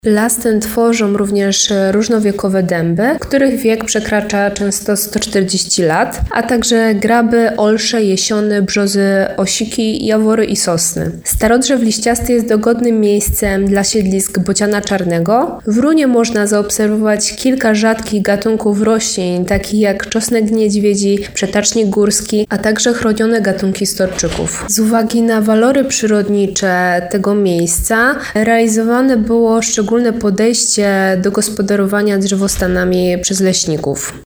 Las ten tworzą również różnowiekowe dęby, których wiek przekracza często 140 lat, a także graby, olsze, jesiony, brzozy, osiki, jawory i sosny. Starodrzew liściasty jest dogodnym miejscem dla siedlisk bociana czarnego. W runie można zaobserwować kilka rzadkich gatunków roślin, takich jak czosnek niedźwiedzi, przetacznik górski, a także chronione gatunki storczyków. Z uwagi na walory przyrodnicze tego miejsca realizowane było szczególne podejście do gospodarowania drzewostanami przez leśników.